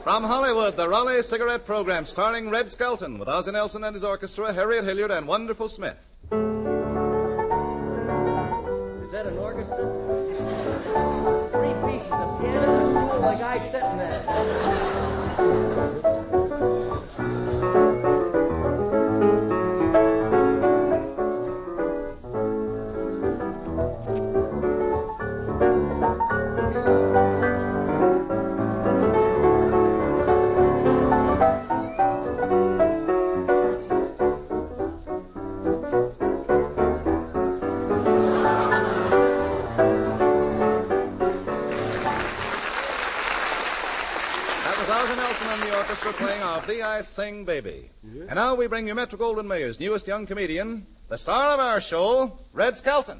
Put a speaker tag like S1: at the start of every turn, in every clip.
S1: From Hollywood, the Raleigh Cigarette Program, starring Red Skelton with Ozzie Nelson and his orchestra, Harriet Hilliard, and Wonderful Smith.
S2: Is that an orchestra? 3 pieces of piano and a stool, the guy sitting there.
S1: Playing off The I Sing Baby. Yeah. And now we bring you Metro-Goldwyn-Mayer's newest young comedian, the star of our show, Red Skelton.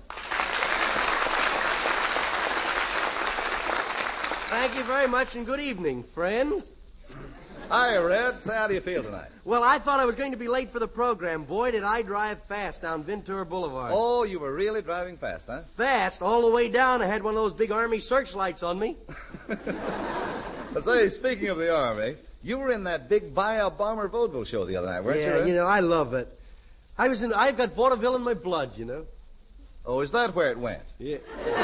S2: Thank you very much, and good evening, friends.
S1: Hi, Red. Say, how do you feel tonight?
S2: Well, I thought I was going to be late for the program. Boy, did I drive fast down Ventura Boulevard.
S1: Oh, you were really driving fast, huh?
S2: Fast? All the way down. I had one of those big Army searchlights on me.
S1: Say, speaking of the Army, you were in that big Buy a Bomber vaudeville show the other night, weren't you?
S2: Yeah, you know, I love it. I've got vaudeville in my blood, you know.
S1: Oh, is that where it went?
S2: Yeah.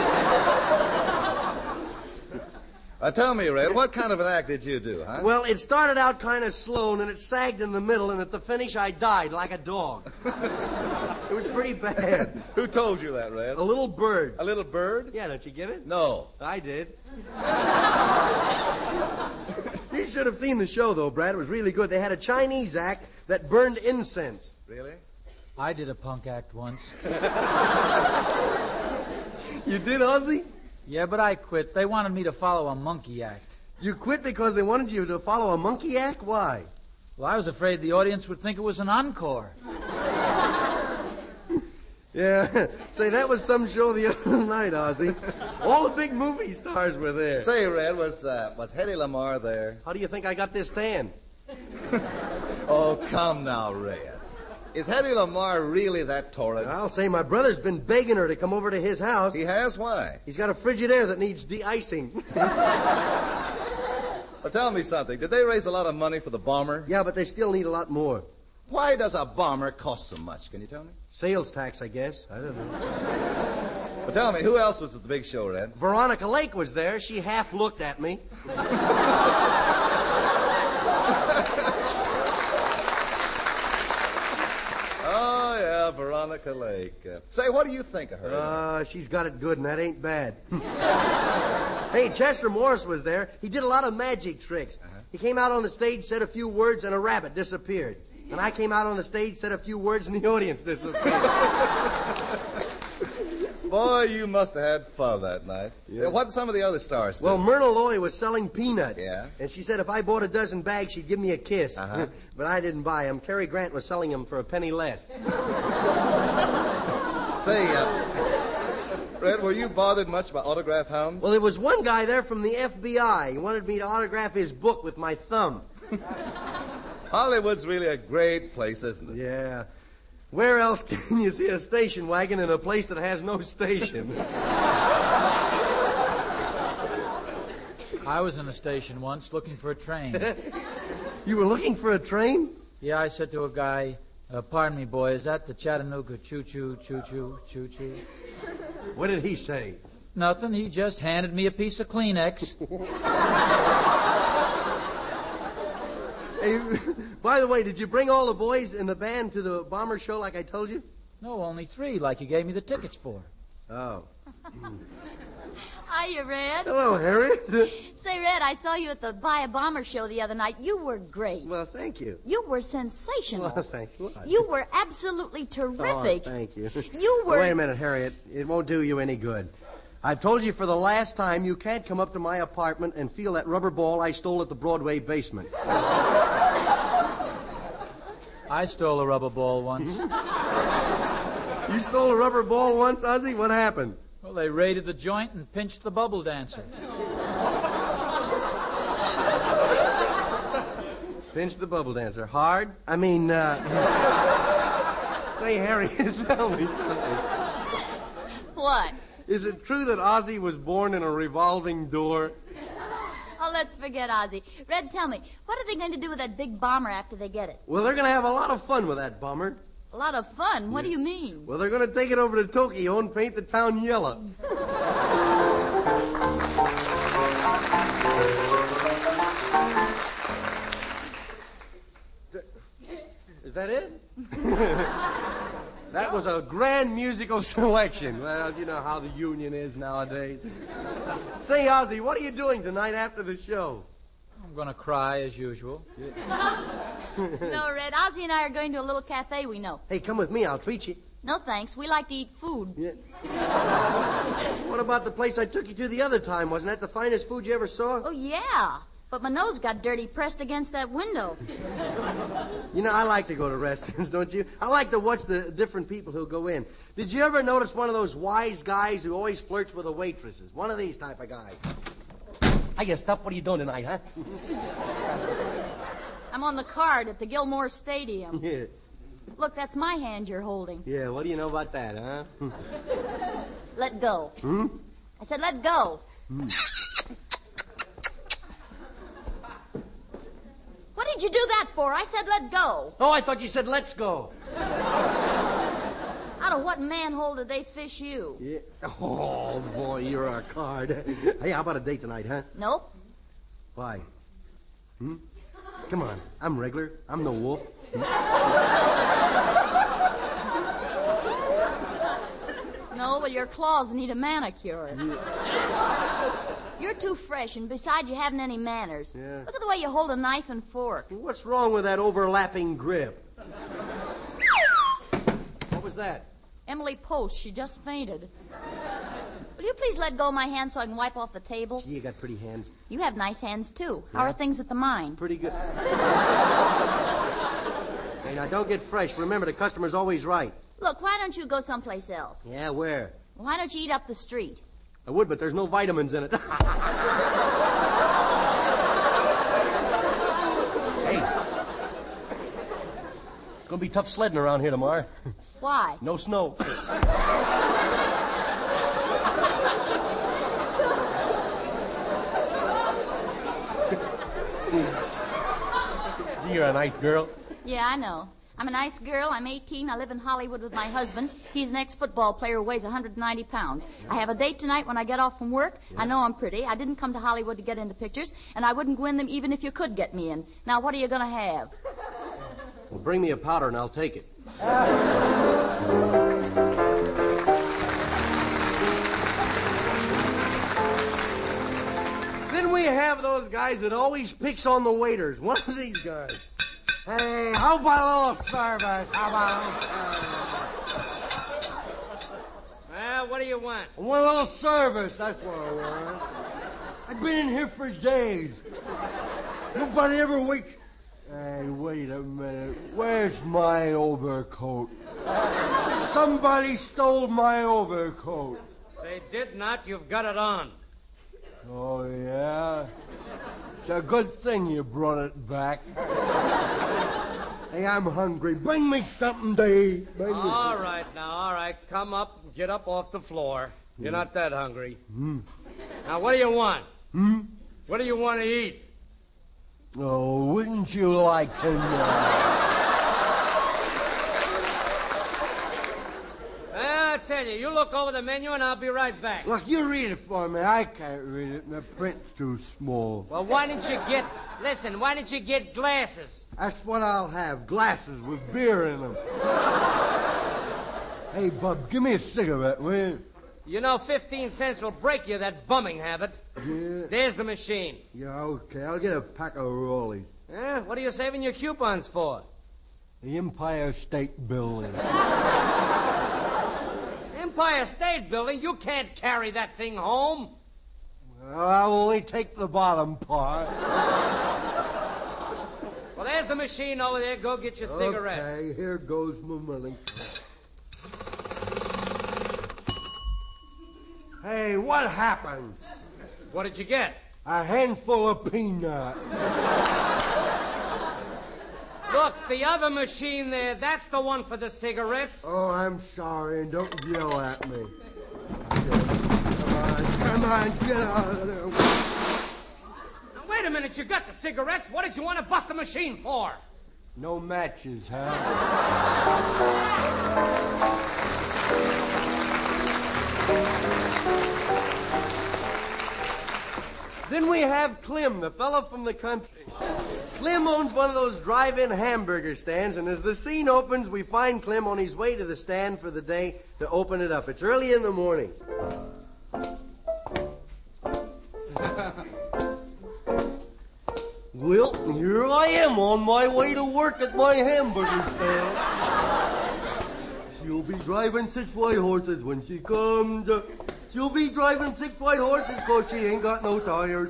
S1: Tell me, Red, what kind of an act did you do, huh?
S2: Well, it started out kind of slow, and then it sagged in the middle, and at the finish, I died like a dog. It was pretty bad.
S1: Who told you that, Red?
S2: A little bird.
S1: A little bird?
S2: Yeah, don't you get it?
S1: No.
S2: I did. You should have seen the show, though, Brad. It was really good. They had a Chinese act that burned incense.
S1: Really?
S3: I did a punk act once.
S2: You did, Ozzie?
S3: Yeah, but I quit. They wanted me to follow a monkey act.
S2: You quit because they wanted you to follow a monkey act? Why?
S3: Well, I was afraid the audience would think it was an encore.
S2: Yeah. Say, that was some show the other night, Ozzie. All the big movie stars were there.
S1: Say, Red, was Hedy Lamarr there?
S2: How do you think I got this tan?
S1: Oh, come now, Red. Is Hedy Lamarr really that torrid?
S2: I'll say my brother's been begging her to come over to his house.
S1: He has? Why?
S2: He's got a Frigidaire that needs de-icing.
S1: Well, tell me something. Did they raise a lot of money for the bomber?
S2: Yeah, but they still need a lot more.
S1: Why does a bomber cost so much? Can you tell me?
S2: Sales tax, I guess. I don't know.
S1: Well, tell me, who else was at the big show, Red?
S2: Veronica Lake was there. She half looked at me.
S1: Oh, yeah, Veronica Lake. Say, what do you think of her?
S2: She's got it good, and that ain't bad. Hey, Chester Morris was there. He did a lot of magic tricks. Uh-huh. He came out on the stage, said a few words, and a rabbit disappeared. And I came out on the stage, said a few words, and the audience disappeared.
S1: Boy, you must have had fun that night.
S2: Yeah.
S1: What did some of the other stars do?
S2: Well, Myrna Loy was selling peanuts.
S1: Yeah?
S2: And she said if I bought a dozen bags, she'd give me a kiss.
S1: Uh-huh.
S2: But I didn't buy them. Cary Grant was selling them for a penny less.
S1: Say, Red, were you bothered much by autograph hounds?
S2: Well, there was one guy there from the FBI. He wanted me to autograph his book with my thumb.
S1: Hollywood's really a great place, isn't it?
S2: Yeah. Where else can you see a station wagon in a place that has no station?
S3: I was in a station once looking for a train.
S2: You were looking for a train?
S3: Yeah, I said to a guy, pardon me, boy, is that the Chattanooga choo-choo, choo-choo, choo-choo?
S2: What did he say?
S3: Nothing. He just handed me a piece of Kleenex.
S2: Hey, by the way, did you bring all the boys in the band to the bomber show like I told you?
S3: No, only 3, like you gave me the tickets for.
S2: Oh.
S4: Hiya, Red.
S2: Hello, Harriet.
S4: Say, Red, I saw you at the Buy a Bomber show the other night. You were great.
S2: Well, thank you.
S4: You were sensational.
S2: Well, thanks a lot.
S4: You were absolutely terrific.
S2: Oh, thank you.
S4: You were...
S2: Oh, wait a minute, Harriet. It won't do you any good. I've told you for the last time you can't come up to my apartment and feel that rubber ball I stole at the Broadway basement.
S3: I stole a rubber ball once.
S2: You stole a rubber ball once, Ozzie? What happened?
S3: Well, they raided the joint and pinched the bubble dancer.
S2: Pinched the bubble dancer. Hard? I mean, Say, Harriet, tell me something.
S4: What?
S2: Is it true that Ozzie was born in a revolving door?
S4: Oh, let's forget Ozzy. Red, tell me, what are they going to do with that big bomber after they get it?
S2: Well, they're going to have a lot of fun with that bomber.
S4: A lot of fun? What do you mean?
S2: Well, they're going to take it over to Tokyo and paint the town yellow. Is that it? That was a grand musical selection. Well, you know how the union is nowadays. Say, Ozzy, what are you doing tonight after the show?
S3: I'm going to cry as usual.
S4: No, Red, Ozzy and I are going to a little cafe we know.
S2: Hey, come with me. I'll treat you.
S4: No, thanks. We like to eat food.
S2: Yeah. What about the place I took you to the other time? Wasn't that the finest food you ever saw?
S4: Oh, yeah. But my nose got dirty pressed against that window.
S2: You know, I like to go to restaurants, don't you? I like to watch the different people who go in. Did you ever notice one of those wise guys who always flirts with the waitresses? One of these type of guys. Hiya, Stuff. What are you doing tonight, huh?
S4: I'm on the card at the Gilmore Stadium.
S2: Yeah.
S4: Look, that's my hand you're holding.
S2: Yeah, what do you know about that, huh?
S4: Let go.
S2: Hmm?
S4: I said let go. What did you do that for? I said let go.
S2: Oh, I thought you said let's go.
S4: Out of what manhole did they fish you?
S2: Yeah. Oh, boy, you're a card. Hey, how about a date tonight, huh?
S4: Nope.
S2: Why? Come on. I'm regular. I'm the wolf.
S4: No, well, your claws need a manicure. You're too fresh, and besides, you haven't any manners.
S2: Yeah.
S4: Look at the way you hold a knife and fork.
S2: What's wrong with that overlapping grip? What was that?
S4: Emily Post, she just fainted. Will you please let go of my hand so I can wipe off the table?
S2: Gee, you got pretty hands.
S4: You have nice hands, too. How
S2: Yeah?
S4: are things at the mine?
S2: Pretty good. Hey, now, don't get fresh. Remember, the customer's always right.
S4: Look, why don't you go someplace else?
S2: Yeah, where?
S4: Why don't you eat up the street?
S2: I would, but there's no vitamins in it. Hey. It's going to be tough sledding around here tomorrow.
S4: Why?
S2: No snow. Gee, you're a nice girl.
S4: Yeah, I know. I'm a nice girl. I'm 18. I live in Hollywood with my husband. He's an ex-football player who weighs 190 pounds. I have a date tonight when I get off from work. I know I'm pretty. I didn't come to Hollywood to get into pictures, and I wouldn't win them even if you could get me in. Now, what are you going to have?
S2: Well, bring me a powder and I'll take it. Then we have those guys that always picks on the waiters. One of these guys. Hey, how about a little service? How about a little service?
S5: Well, what do you want?
S2: I want a little service, that's what I want. I've been in here for days. Nobody ever wakes... Hey, wait a minute. Where's my overcoat? Somebody stole my overcoat.
S5: They did not. You've got it on.
S2: Oh, yeah? It's a good thing you brought it back. Hey, I'm hungry. Bring me something to eat.
S5: All right, now, all right. Come up and get up off the floor. You're not that hungry. Now, what do you want? What do you want to eat?
S2: Oh, wouldn't you like to know?
S5: I tell you, you look over the menu and I'll be right back.
S2: Look, you read it for me. I can't read it. The print's too small.
S5: Well, why didn't you get glasses?
S2: That's what I'll have. Glasses with beer in them. Hey, Bub, give me a cigarette, will you?
S5: You know, 15 cents will break you that bumming habit.
S2: Yeah.
S5: There's the machine.
S2: Yeah, okay. I'll get a pack of Rollies.
S5: Eh? What are you saving your coupons for?
S2: The Empire State Building.
S5: Empire State Building? You can't carry that thing home.
S2: Well, I'll only take the bottom part.
S5: Well, there's the machine over there. Go get your cigarettes.
S2: Okay, here goes my money. Hey, what happened?
S5: What did you get?
S2: A handful of peanuts.
S5: Look, the other machine there, that's the one for the cigarettes.
S2: Oh, I'm sorry, and don't yell at me. Come on, get out of there.
S5: Now, a minute. You got the cigarettes. What did you want to bust the machine for?
S2: No matches, huh? Then we have Clem, the fellow from the country. Clem owns one of those drive-in hamburger stands, and as the scene opens, we find Clem on his way to the stand for the day to open it up. It's early in the morning. Well, here I am on my way to work at my hamburger stand. She'll be driving 6 white horses when she comes. She'll be driving 6 white horses 'cause she ain't got no tires.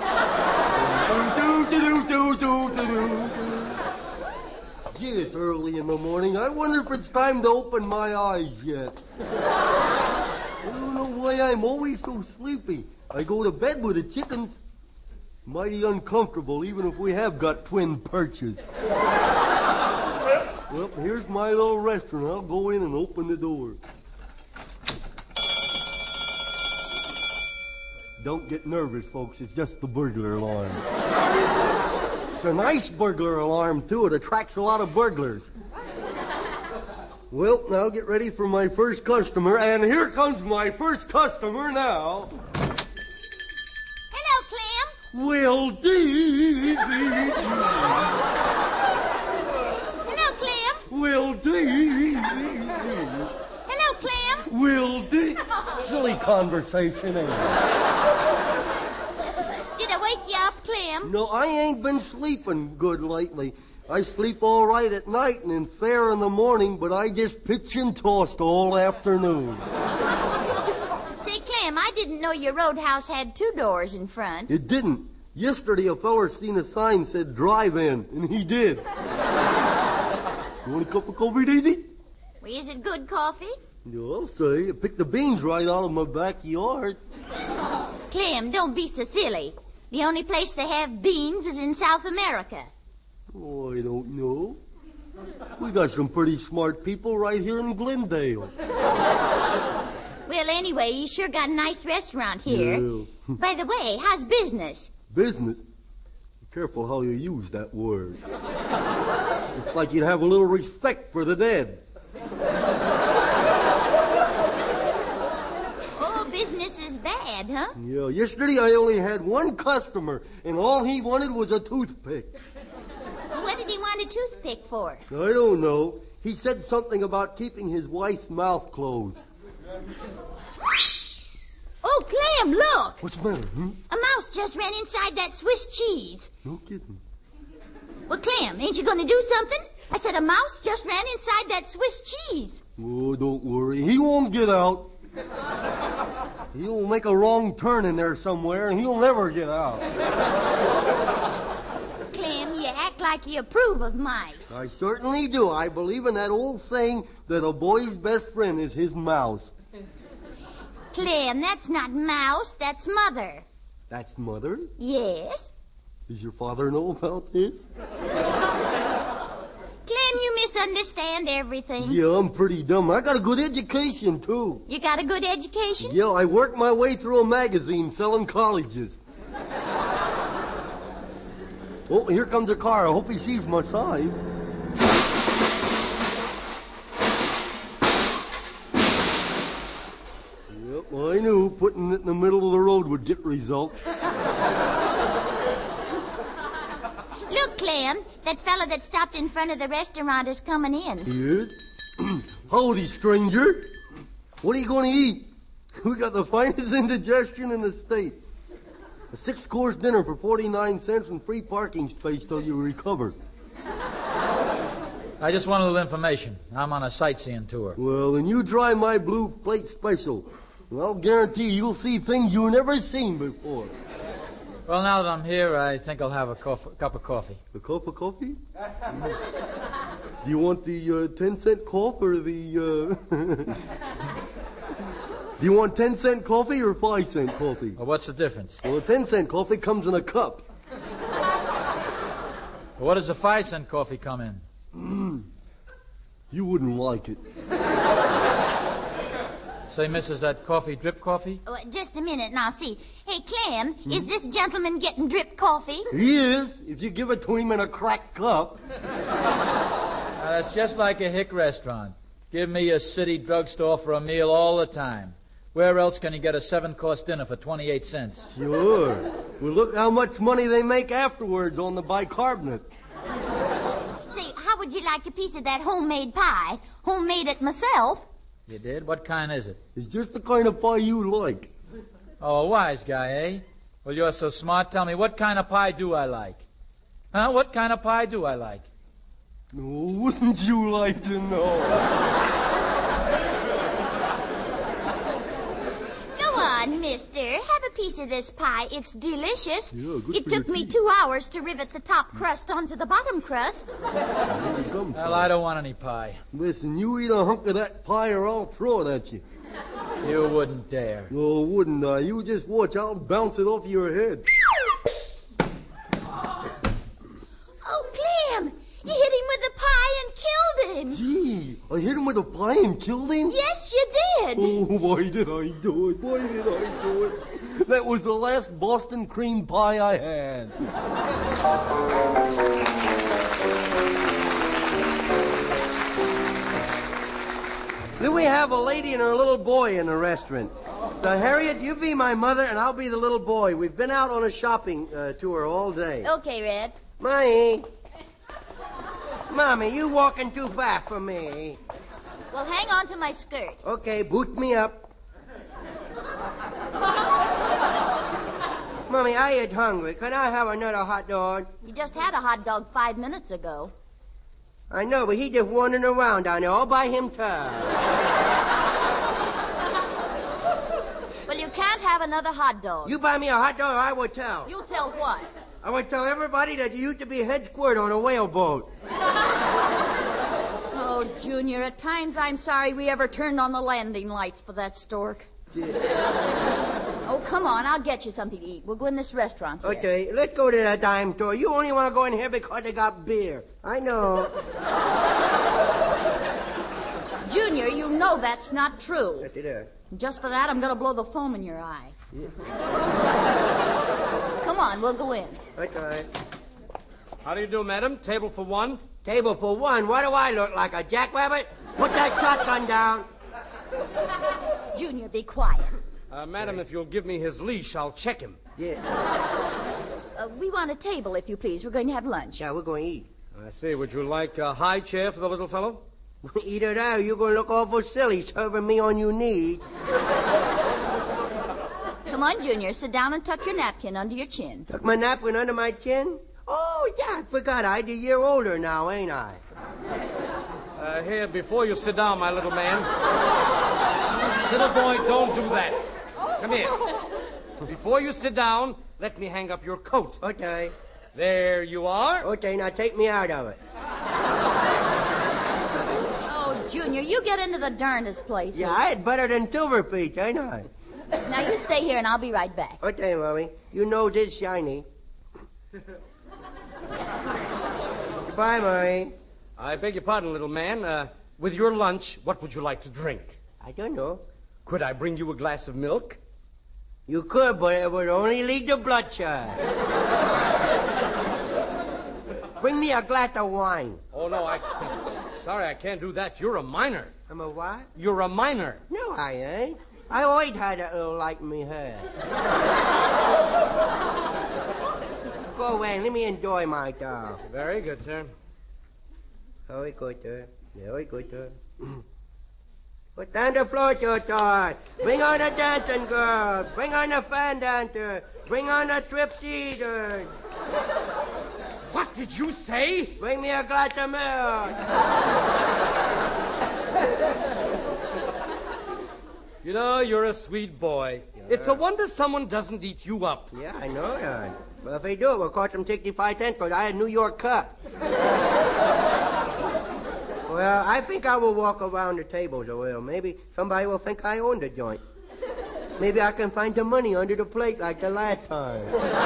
S2: Gee, it's early in the morning. I wonder if it's time to open my eyes yet. I don't know why I'm always so sleepy. I go to bed with the chickens. Mighty uncomfortable, even if we have got twin perches. Well, here's my little restaurant. I'll go in and open the door. Don't get nervous, folks. It's just the burglar alarm. It's a nice burglar alarm, too. It attracts a lot of burglars. Well, now get ready for my first customer, and here comes my first customer now.
S4: Hello, Clem.
S2: Well, Dee.
S4: Hello, Clem.
S2: Will Dee.
S4: Hello, Clem.
S2: Will Dee. Silly conversation, ain't it?
S4: Did I wake you up, Clem?
S2: No, I ain't been sleeping good lately. I sleep all right at night and in fair in the morning, but I just pitch and tossed all afternoon.
S4: Say, Clem, I didn't know your roadhouse had 2 doors in front.
S2: It didn't. Yesterday a feller seen a sign said drive in, and he did. You want a cup of coffee, Daisy?
S4: Well, is it good coffee?
S2: Yeah, I'll say. I picked the beans right out of my backyard.
S4: Clem, don't be so silly. The only place they have beans is in South America.
S2: Oh, I don't know. We got some pretty smart people right here in Glendale.
S4: Well, anyway, you sure got a nice restaurant here.
S2: Yeah.
S4: By the way, how's business?
S2: Business? Be careful how you use that word. It's like you'd have a little respect for the dead.
S4: Oh, business is bad, huh?
S2: Yeah, yesterday I only had one customer, and all he wanted was a toothpick.
S4: What did he want a toothpick for?
S2: I don't know. He said something about keeping his wife's mouth closed.
S4: Oh, Clem, look!
S2: What's the matter,
S4: A mouse just ran inside that Swiss cheese.
S2: No kidding.
S4: Well, Clem, ain't you going to do something? I said a mouse just ran inside that Swiss cheese.
S2: Oh, don't worry. He won't get out. He'll make a wrong turn in there somewhere, and he'll never get out.
S4: Clem, you act like you approve of mice.
S2: I certainly do. I believe in that old saying that a boy's best friend is his mouse.
S4: Clem, that's not mouse, that's mother.
S2: That's Mother?
S4: Yes?
S2: Does your father know about this?
S4: Clem, you misunderstand everything.
S2: Yeah, I'm pretty dumb. I got a good education, too.
S4: You got a good education?
S2: Yeah, I worked my way through a magazine selling colleges. Oh, here comes a car. I hope he sees my sign. Yep, I knew putting it in the middle of the road would get results.
S4: Look, Clem, that fella that stopped in front of the restaurant is coming in.
S2: Yes? Howdy, stranger. What are you going to eat? We got the finest indigestion in the state. A 6-course dinner for 49 cents and free parking space till you recover.
S3: I just want a little information. I'm on a sightseeing tour.
S2: Well, then you try my blue plate special. And I'll guarantee you'll see things you've never seen before.
S3: Well, now that I'm here, I think I'll have a cup of coffee.
S2: A cup of coffee? Do you want the 10-cent cup or the... Do you want 10-cent coffee or 5-cent coffee?
S3: Well, what's the difference?
S2: Well, a 10-cent coffee comes in a cup.
S3: Well, what does a 5-cent coffee come in?
S2: 'em. Mm. You wouldn't like it.
S3: 5 Say, miss, is that coffee drip coffee?
S4: Oh, just a minute, now see. Hey, Clem, is this gentleman getting drip coffee?
S6: He is, if you give it to him in a cracked cup.
S3: Now, that's just like a hick restaurant. Give me a city drugstore for a meal all the time. Where else can you get a 7-course dinner for 28 cents?
S6: Sure. Well, look how much money they make afterwards on the bicarbonate.
S4: Say, how would you like a piece of that homemade pie? Homemade it myself.
S3: You did? What kind is it?
S6: It's just the kind of pie you like.
S3: Oh, a wise guy, eh? Well, you're so smart. Tell me, what kind of pie do I like? Huh? What kind of pie do I like?
S6: Oh, wouldn't you like to know?
S4: Go on, mister. Have a piece of this pie. It's delicious.
S6: Yeah, good
S4: It
S6: for
S4: took
S6: your
S4: me
S6: teeth.
S4: 2 hours to rivet the top crust onto the bottom crust.
S3: Well, I don't want any pie.
S6: Listen, you eat a hunk of that pie or I'll throw it at you.
S3: You wouldn't dare.
S6: Oh, wouldn't I? You just watch. I'll bounce it off your head.
S4: Oh, Clem! You hit him with the pie and killed him.
S6: Gee, I hit him with a pie and killed him?
S4: Yes, you did.
S6: Oh, why did I do it? Why did I do it? That was the last Boston cream pie I had.
S2: Then we have a lady and her little boy in the restaurant. So, Harriet, you be my mother, and I'll be the little boy. We've been out on a shopping tour all day.
S4: Okay, Red.
S2: Mommy, you walking too fast for me.
S4: Well, hang on to my skirt.
S2: Okay, boot me up. Mommy, I ain't hungry. Can I have another hot dog?
S4: You just had a hot dog 5 minutes ago.
S2: I know, but he just wandering around down there all by himself.
S4: Well, you can't have another hot dog.
S2: You buy me a hot dog, or I will tell.
S4: You'll tell what?
S2: I will tell everybody that you used to be head squirt on a whaleboat.
S4: Oh, Junior, at times I'm sorry we ever turned on the landing lights for that stork. Oh, come on, I'll get you something to eat. We'll go in this restaurant here.
S2: Okay, let's go to that dime store. You only want to go in here because they got beer. I know.
S4: Junior, you know that's not true.
S2: Yes, it is.
S4: Just for that, I'm going to blow the foam in your eye.
S2: Yeah.
S4: Come on, we'll go in.
S2: That's all right.
S5: How do you do, madam? Table for one?
S2: Table for one. What do I look like, a jackrabbit? Put that shotgun down.
S4: Junior, be quiet.
S5: Madam, if you'll give me his leash, I'll check him.
S2: Yeah.
S4: We want a table, if you please. We're going to have lunch.
S2: Yeah, we're going to eat.
S5: I see. Would you like a high chair for the little fellow?
S2: Either that or you're going to look awful silly serving me on your knees.
S4: Come on, Junior. Sit down and tuck your napkin under your chin.
S2: Tuck my napkin under my chin? Oh, yeah, I forgot. I'm a year older now, ain't I?
S5: Here, before you sit down, my little man. Little boy, don't do that. Come here. Before you sit down, let me hang up your coat.
S2: Okay.
S5: There you are.
S2: Okay, now take me out of it.
S4: Oh, Junior, you get into the darndest place.
S2: Yeah, I had better than Silverfeet, ain't I?
S4: Now, you stay here, and I'll be right back.
S2: Okay, Mommy. You know this shiny. Goodbye, Mommy.
S5: I beg your pardon, little man. With your lunch, what would you like to drink?
S2: I don't know.
S5: Could I bring you a glass of milk?
S2: You could, but it would only lead to bloodshed. Bring me a glass of wine.
S5: Oh, no, I can't. Sorry, I can't do that. You're a minor.
S2: I'm a what?
S5: You're a minor.
S2: No, I ain't. I always had that little light in me head. Go away and let me enjoy my dog.
S5: Very good, sir.
S2: Very good, sir. Very good, sir. Put down the floor, George. Bring on the dancing girls. Bring on the fan dancers. Bring on the stripteasers.
S5: What did you say?
S2: Bring me a glass of milk.
S5: You know, you're a sweet boy. It's a wonder someone doesn't eat you up.
S2: Yeah, I know that. But if they do, it will cost them 65 cents because I had New York cut. Well, I think I will walk around the tables a little. Maybe somebody will think I own the joint. Maybe I can find some money under the plate like the last time.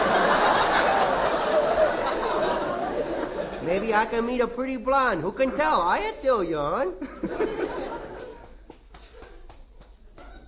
S2: Maybe I can meet a pretty blonde. Who can tell? I ain't still young.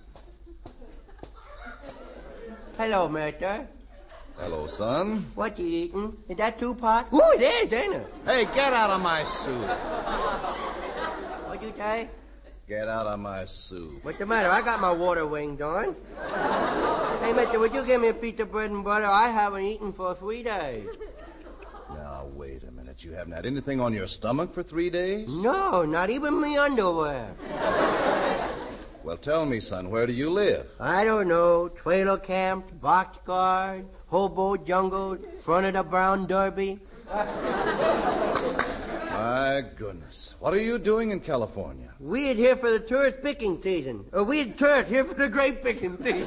S2: Hello, Murder.
S1: Hello, son.
S2: What you eating? Is that 2 pot? Ooh, it is, ain't it?
S1: Hey, get out of my soup.
S2: What'd you say?
S1: Get out of my soup.
S2: What's the matter? I got my water wings on. Hey, mister, would you give me a piece of bread and butter? I haven't eaten for 3 days.
S1: Now, wait a minute. You haven't had anything on your stomach for 3 days?
S2: No, not even me underwear.
S1: Well, tell me, son, where do you live?
S2: I don't know. Trailer camp, boxcar, hobo jungle, front of the Brown Derby.
S1: My goodness. What are you doing in California?
S2: We're here for the tourist picking season. We're tourists here for the grape picking season.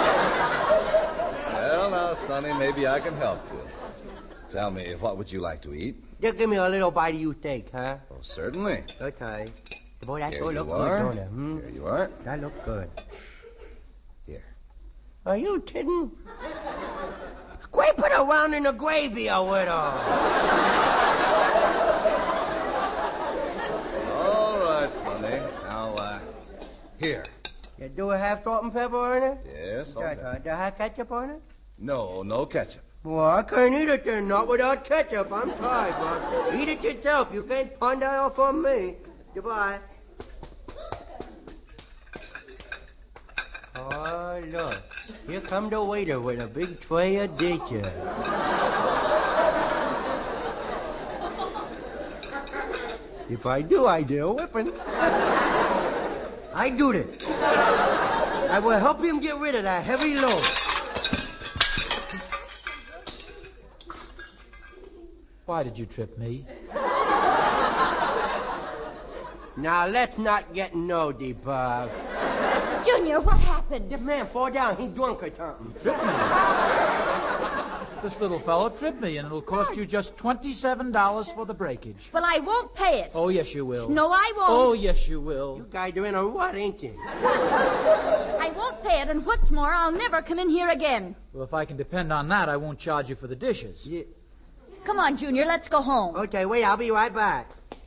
S1: Well, now, Sonny, maybe I can help you. Tell me, what would you like to eat?
S2: Just give me a little bite of you steak, huh?
S1: Oh, certainly.
S2: Okay. Boy, that
S1: Here
S2: sure
S1: you
S2: look good,
S1: are.
S2: don't it?
S1: Here you are.
S2: That look good.
S1: Here.
S2: Are you kidding? Quay put around in the gravy, a widow.
S1: All right, Sonny. Now, here.
S2: You do have salt and pepper on it?
S1: Yes, all right.
S2: Do I have ketchup on it?
S1: No ketchup.
S2: Well, I can't eat it then, not without ketchup. I'm tired, Bob. Eat it yourself. You can't pawn that off on me. Goodbye. Oh, look. Here come the waiter with a big tray of dishes. If I do a whipping. I do it. I will help him get rid of that heavy load.
S3: Why did you trip me?
S2: Now, let's not get nosy, Bob.
S4: Junior, what happened?
S2: This man fall down. He drunk or something.
S3: Tripped me. This little fellow tripped me, and it'll cost you just $27 for the breakage.
S4: Well, I won't pay it.
S3: Oh, yes, you will.
S4: No, I won't.
S3: Oh, yes, you will.
S2: You guys are in a rut, ain't you?
S4: I won't pay it, and what's more, I'll never come in here again.
S3: Well, if I can depend on that, I won't charge you for the dishes.
S2: Yeah.
S4: Come on, Junior, let's go home.
S2: Okay, wait, I'll be right back.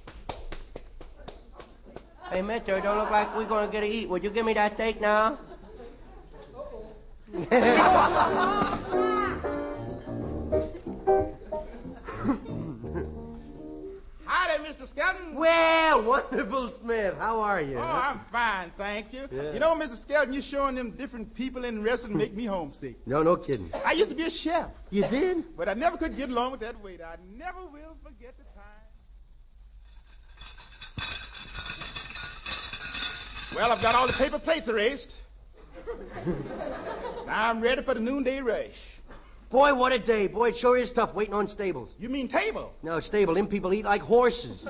S2: Hey, mister, it don't look like we're going to get to eat. Would you give me that steak now?
S7: Howdy, Mr. Skelton.
S2: Well, wonderful Smith. How are you?
S7: Oh, I'm fine, thank you.
S2: Yeah.
S7: You know, Mr. Skelton, you showing them different people in wrestling make me homesick.
S2: No kidding.
S7: I used to be a chef,
S2: You did?
S7: but I never could get along with that waiter. I never will forget the time. Well, I've got all the paper plates erased. Now I'm ready for the noonday rush.
S2: Boy, what a day. Boy, it sure is tough waiting on stables.
S7: You mean table?
S2: No, stable. Them people eat like horses.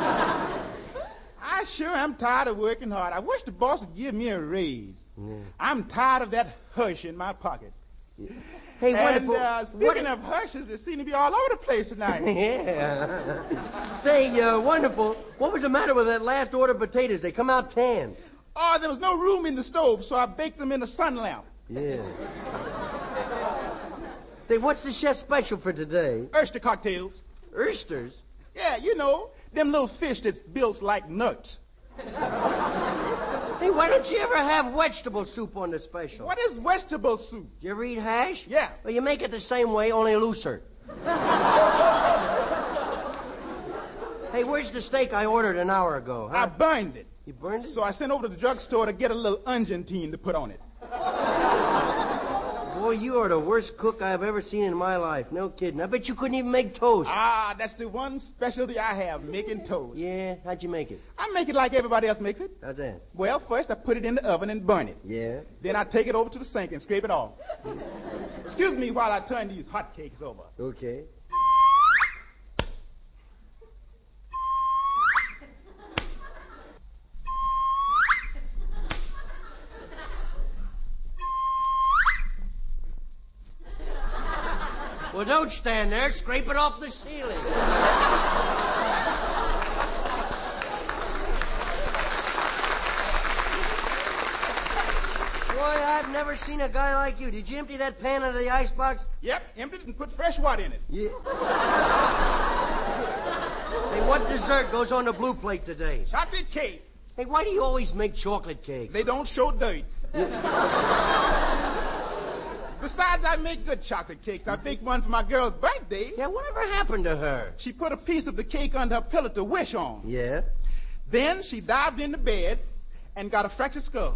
S7: I sure am tired of working hard. I wish the boss would give me a raise.
S2: Yeah.
S7: I'm tired of that hush in my pocket.
S2: Hey,
S7: And
S2: wonderful.
S7: speaking of hushes, they seem to be all over the place tonight.
S2: Yeah. Say, wonderful. What was the matter with that last order of potatoes? They come out tan.
S7: Oh, there was no room in the stove, so I baked them in a sun lamp.
S2: Yeah. Say, what's the chef special for today?
S7: Oyster cocktails.
S2: Oysters?
S7: Yeah, you know, them little fish that's built like nuts.
S2: Hey, why don't you ever have vegetable soup on the special?
S7: What is vegetable soup?
S2: You ever eat hash?
S7: Yeah.
S2: Well, you make it the same way, only looser. Hey, where's the steak I ordered an hour ago?
S7: I
S2: Huh?
S7: burned it.
S2: You burned it?
S7: So I sent over to the drugstore to get a little ungentine to put on it.
S2: Boy, you are the worst cook I've ever seen in my life. No kidding. I bet you couldn't even make toast.
S7: Ah, that's the one specialty I have, making toast.
S2: Yeah? How'd you make it?
S7: I make it like everybody else makes it.
S2: How's that?
S7: Well, first I put it in the oven and burn it.
S2: Yeah?
S7: Then I take it over to the sink and scrape it off. Excuse me while I turn these hot cakes over.
S2: Okay. Well, don't stand there. Scrape it off the ceiling. Boy, I've never seen a guy like you. Did you empty that pan out of the icebox?
S7: Yep, emptied it and put fresh water in it.
S2: Yeah. Hey, what dessert goes on the blue plate today?
S7: Chocolate cake.
S2: Hey, why do you always make chocolate cakes?
S7: They don't show dirt. Besides, I make good chocolate cakes. I baked one for my girl's birthday.
S2: Yeah, whatever happened to her?
S7: She put a piece of the cake under her pillow to wish on.
S2: Yeah?
S7: Then she dived into bed and got a fractured skull.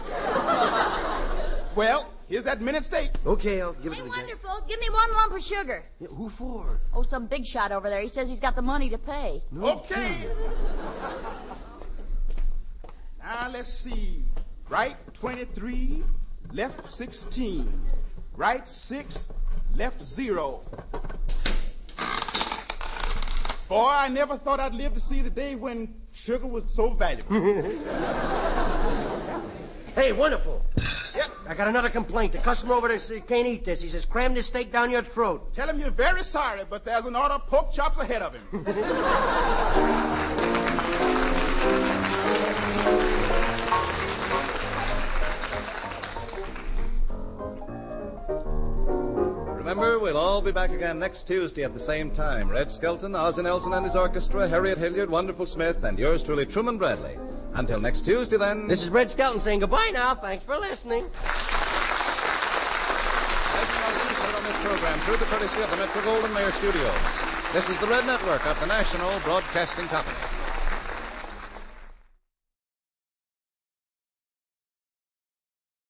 S7: Well, here's that minute steak.
S2: Okay, I'll give it
S4: Hey,
S2: to the guy.
S4: wonderful. Give me 1 lump of sugar.
S2: Yeah, who for?
S4: Oh, some big shot over there. He says he's got the money to pay.
S7: Okay. Now, let's see. Right 23, left 16. Right 6, left 0. Boy, I never thought I'd live to see the day when sugar was so valuable.
S2: Hey, wonderful.
S7: Yep.
S2: I got another complaint. The customer over there says you can't eat this. He says, cram this steak down your throat.
S7: Tell him you're very sorry, but there's an order of pork chops ahead of him.
S1: Remember, we'll all be back again next Tuesday at the same time. Red Skelton, Ozzie Nelson and his orchestra, Harriet Hilliard, Wonderful Smith, and yours truly, Truman Bradley. Until next Tuesday, then.
S2: This is Red Skelton saying goodbye now. Thanks for listening.
S1: Thanks for listening on this program through the courtesy of the Metro-Goldwyn-Mayer Studios. This is the Red Network of the National Broadcasting Company.